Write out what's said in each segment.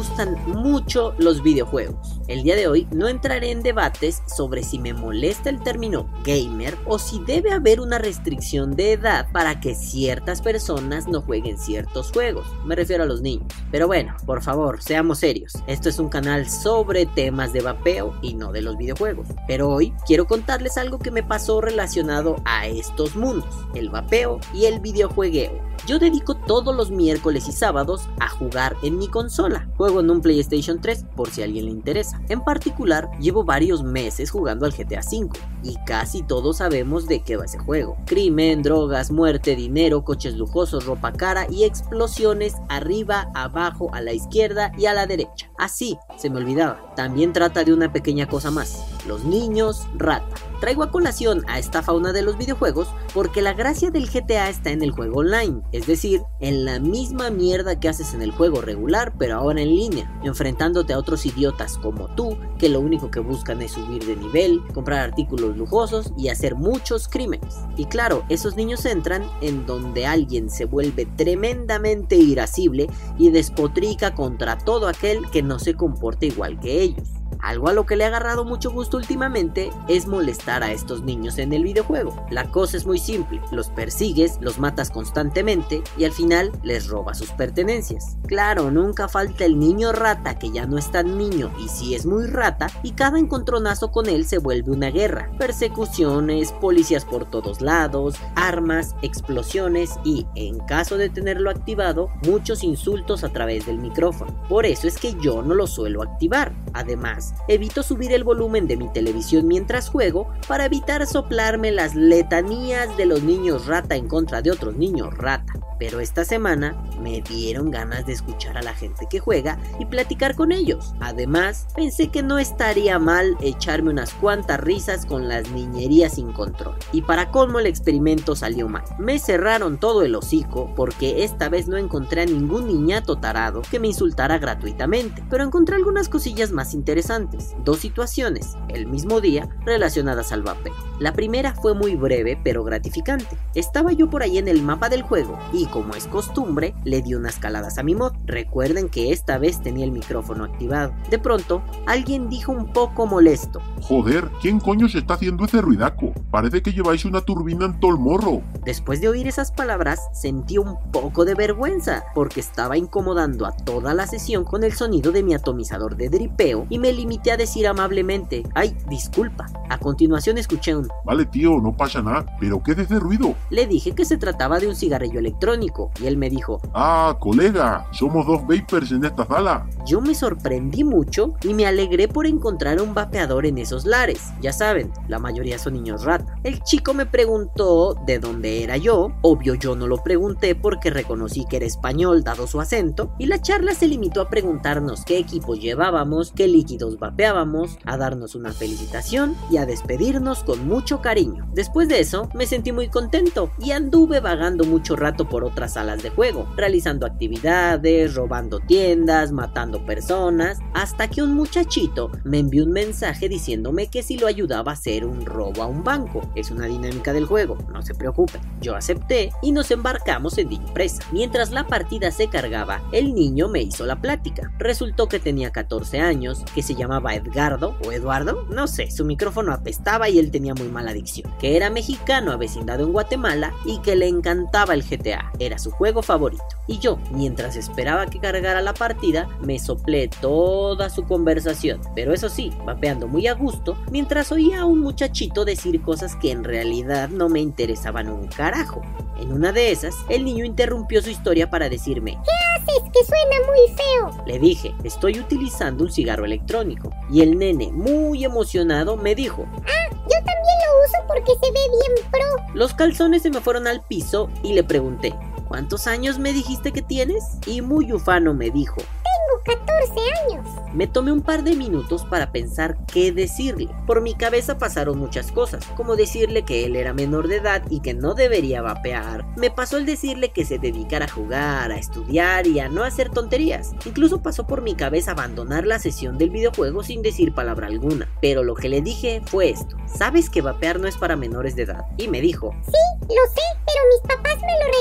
gustan mucho los videojuegos. El día de hoy no entraré en debates sobre si me molesta el término gamer o si debe haber una restricción de edad para que ciertas personas no jueguen ciertos juegos. Me refiero a los niños. Pero bueno, por favor, seamos serios. Esto es un canal sobre temas de vapeo y no de los videojuegos. Pero hoy quiero contarles algo que me pasó relacionado a estos mundos, el vapeo y el videojuegueo. Yo dedico todos los miércoles y sábados a jugar en mi consola. Juego en un PlayStation 3 por si a alguien le interesa. En particular, llevo varios meses jugando al GTA V y casi todos sabemos de qué va ese juego. Crimen, drogas, muerte, dinero, coches lujosos, ropa cara y explosiones arriba, abajo, a la izquierda y a la derecha. Así, se me olvidaba. También trata de una pequeña cosa más: los niños rata. Traigo a colación a esta fauna de los videojuegos porque la gracia del GTA está en el juego online, es decir, en la misma mierda que haces en el juego regular pero ahora en línea, enfrentándote a otros idiotas como tú que lo único que buscan es subir de nivel, comprar artículos lujosos y hacer muchos crímenes. Y claro, esos niños entran en donde alguien se vuelve tremendamente irascible y despotrica contra todo aquel que no se comporte igual que ellos. Algo a lo que le he agarrado mucho gusto últimamente es molestar a estos niños en el videojuego. La cosa es muy simple: los persigues, los matas constantemente y al final les robas sus pertenencias. Claro, nunca falta el niño rata que ya no es tan niño y sí es muy rata, y cada encontronazo con él se vuelve una guerra. Persecuciones, policías por todos lados, armas, explosiones y, en caso de tenerlo activado, muchos insultos a través del micrófono. Por eso es que yo no lo suelo activar. Además, evito subir el volumen de mi televisión mientras juego para evitar soplarme las letanías de los niños rata en contra de otros niños rata. Pero esta semana me dieron ganas de escuchar a la gente que juega y platicar con ellos. Además, pensé que no estaría mal echarme unas cuantas risas con las niñerías sin control. Y para colmo el experimento salió mal. Me cerraron todo el hocico porque esta vez no encontré a ningún niñato tarado que me insultara gratuitamente. Pero encontré algunas cosillas más interesantes. Dos situaciones, el mismo día, relacionadas al vapeo. La primera fue muy breve pero gratificante. Estaba yo por ahí en el mapa del juego y, como es costumbre, le di unas caladas a mi mod. Recuerden que esta vez tenía el micrófono activado. De pronto, alguien dijo un poco molesto: Joder, ¿quién coño se está haciendo ese ruidaco? Parece que lleváis una turbina en todo el morro. Después de oír esas palabras, sentí un poco de vergüenza porque estaba incomodando a toda la sesión con el sonido de mi atomizador de dripeo y me limité a decir amablemente: ay, disculpa. A continuación escuché un: vale tío, no pasa nada, pero ¿qué es ese ruido? Le dije que se trataba de un cigarrillo electrónico y él me dijo: ah, colega, somos dos vapers en esta sala. Yo me sorprendí mucho y me alegré por encontrar un vapeador en esos lares. Ya saben, la mayoría son niños rata. El chico me preguntó de dónde era yo. Obvio, yo no lo pregunté porque reconocí que era español dado su acento, y la charla se limitó a preguntarnos qué equipos llevábamos, qué líquidos vapeábamos, a darnos una felicitación y a despedirnos con mucho cariño. Después de eso me sentí muy contento y anduve vagando mucho rato por otras salas de juego, realizando actividades, robando tiendas, matando personas, hasta que un muchachito me envió un mensaje diciéndome que si lo ayudaba a hacer un robo a un banco. Es una dinámica del juego, no se preocupen. Yo acepté y nos embarcamos en dicha empresa. Mientras la partida se cargaba, el niño me hizo la plática. Resultó que tenía 14 años, que se llamaba Edgardo o Eduardo, no sé, su micrófono apestaba y él tenía muy mala dicción, que era mexicano avecindado en Guatemala y que le encantaba el GTA, era su juego favorito. Y yo, mientras esperaba que cargara la partida, me soplé toda su conversación, pero eso sí, vapeando muy a gusto, mientras oía a un muchachito decir cosas que en realidad no me interesaban un carajo. En una de esas, el niño interrumpió su historia para decirme: ¿qué haces? Que suena muy feo. Le dije: estoy utilizando un cigarro electrónico. Y el nene, muy emocionado, me dijo: ah, yo también lo uso porque se ve bien pro. Los calzones se me fueron al piso y le pregunté: ¿cuántos años me dijiste que tienes? Y muy ufano me dijo: tengo 14 años. Me tomé un par de minutos para pensar qué decirle. Por mi cabeza pasaron muchas cosas, como decirle que él era menor de edad y que no debería vapear. Me pasó el decirle que se dedicara a jugar, a estudiar y a no hacer tonterías. Incluso pasó por mi cabeza abandonar la sesión del videojuego sin decir palabra alguna. Pero lo que le dije fue esto: ¿sabes que vapear no es para menores de edad? Y me dijo: sí, lo sé, pero mis papás me lo regalaron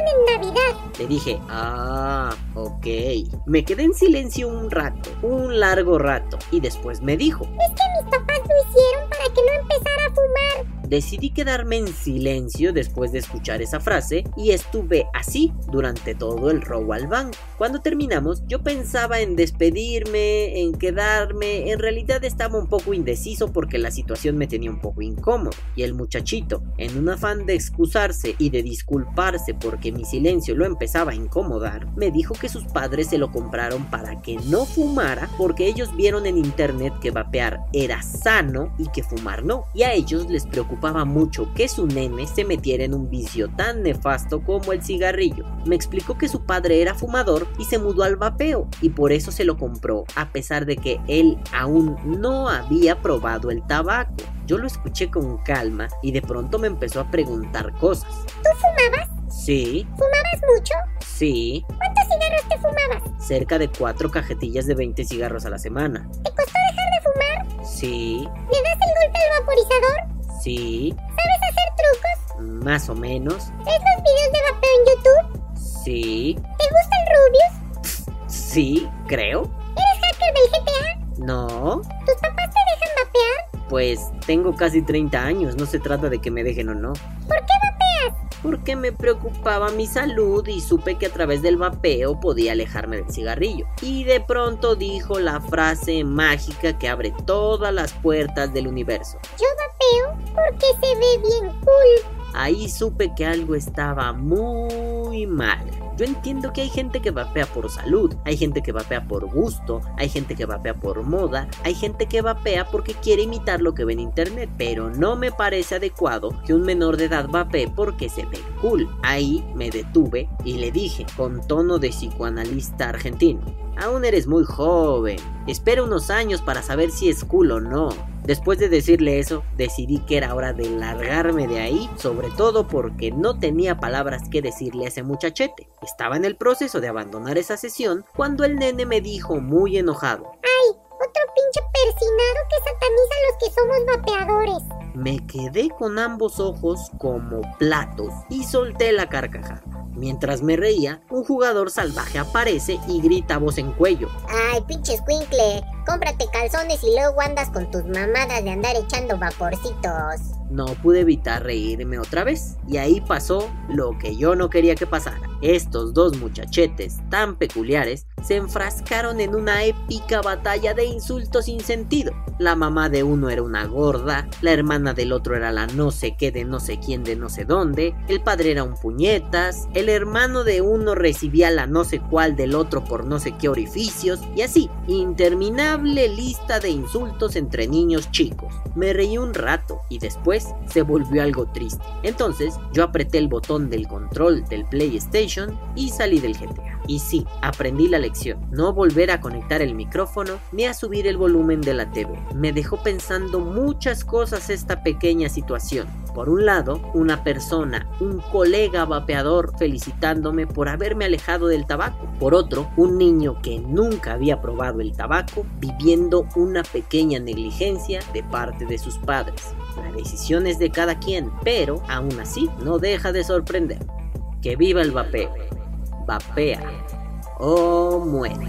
en Navidad. Le dije, ok. Me quedé en silencio un largo rato, y después me dijo, Es que mis papás lo hicieron para que no empezara a fumar. Decidí quedarme en silencio después de escuchar esa frase y estuve así durante todo el robo al banco. Cuando terminamos, yo pensaba en despedirme, en quedarme. En realidad estaba un poco indeciso porque la situación me tenía un poco incómodo. Y el muchachito, en un afán de excusarse y de disculparse porque mi silencio lo empezaba a incomodar, me dijo que sus padres se lo compraron para que no fumara porque ellos vieron en internet que vapear era sano y que fumar no. Y a ellos les preocupaba mucho que su nene se metiera en un vicio tan nefasto como el cigarrillo. Me explicó que su padre era fumador y se mudó al vapeo y por eso se lo compró, a pesar de que él aún no había probado el tabaco. Yo lo escuché con calma y de pronto me empezó a preguntar cosas. ¿Tú fumabas? Sí. ¿Fumabas mucho? Sí. ¿Cuántos cigarros te fumabas? Cerca de 4 cajetillas de 20 cigarros a la semana. ¿Te costó dejar de fumar? Sí. ¿Le das el golpe al vaporizador? Sí. ¿Sabes hacer trucos? Más o menos. ¿Ves los videos de vapeo en YouTube? Sí. ¿Te gusta el Rubius? Sí, creo. ¿Eres hacker del GTA? No. ¿Tus papás te dejan vapear? Pues tengo casi 30 años, no se trata de que me dejen o no. ¿Por qué vapeas? Porque me preocupaba mi salud y supe que a través del vapeo podía alejarme del cigarrillo. Y de pronto dijo la frase mágica que abre todas las puertas del universo. Yo vapeo porque se ve bien cool. Ahí supe que algo estaba muy mal. Yo entiendo que hay gente que vapea por salud, hay gente que vapea por gusto, hay gente que vapea por moda, hay gente que vapea porque quiere imitar lo que ve en internet, pero no me parece adecuado que un menor de edad vapee porque se ve cool. Ahí me detuve y le dije, con tono de psicoanalista argentino, aún eres muy joven, espera unos años para saber si es cool o no. Después de decirle eso, decidí que era hora de largarme de ahí, sobre todo porque no tenía palabras que decirle a ese muchachete. Estaba en el proceso de abandonar esa sesión cuando el nene me dijo muy enojado: ¡Ay! Otro pinche persinado que sataniza a los que somos vapeadores. Me quedé con ambos ojos como platos y solté la carcajada. Mientras me reía, un jugador salvaje aparece y grita a voz en cuello: ¡Ay, pinche escuincle! Cómprate calzones y luego andas con tus mamadas de andar echando vaporcitos. No pude evitar reírme otra vez, y ahí pasó lo que yo no quería que pasara. Estos dos muchachetes tan peculiares se enfrascaron en una épica batalla de insultos sin sentido. La mamá de uno era una gorda, la hermana del otro era la no sé qué de no sé quién de no sé dónde, el padre era un puñetas, el hermano de uno recibía la no sé cuál del otro por no sé qué orificios, y así, interminable lista de insultos entre niños chicos. Me reí un rato y después se volvió algo triste. Entonces yo apreté el botón del control del PlayStation y salí del GTA. Y sí, aprendí la lección: no volver a conectar el micrófono ni a subir el volumen de la TV. Me dejó pensando muchas cosas esta pequeña situación. Por un lado, una persona, un colega vapeador felicitándome por haberme alejado del tabaco. Por otro, un niño que nunca había probado el tabaco viviendo una pequeña negligencia de parte de sus padres. La decisión es de cada quien, pero aún así no deja de sorprender. ¡Que viva el vapeo! Vapea o muere.